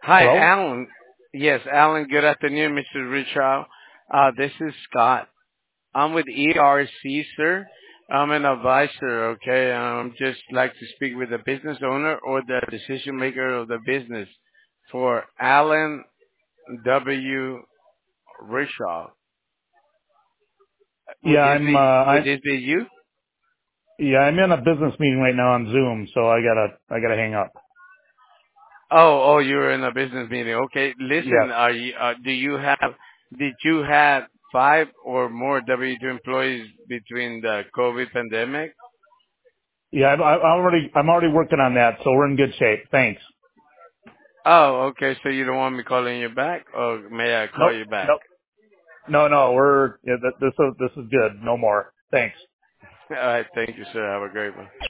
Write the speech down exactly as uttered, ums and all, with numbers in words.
Hi, Hello? Alan. Yes, Alan, good afternoon, mister Richard. Uh, this is Scott. I'm with E R C, sir. I'm an advisor, okay? Um, just like to speak with the business owner or the decision maker of the business for Alan W. Richard. Yeah, Would this I'm uh be, would I this be you? yeah, I'm in a business meeting right now on Zoom, so I gotta I gotta hang up. Oh, oh, you're in a business meeting. Okay, Yes. listen, are you, uh, do you have, did you have five or more W two employees between the COVID pandemic? Yeah, I, I already I'm already working on that, so we're in good shape. Thanks. Oh, okay, so you don't want me calling you back, or may I call Nope. you back? Nope. No, no, we're yeah, th- this is this is good. No more. Thanks. All right, thank you, sir. Have a great one.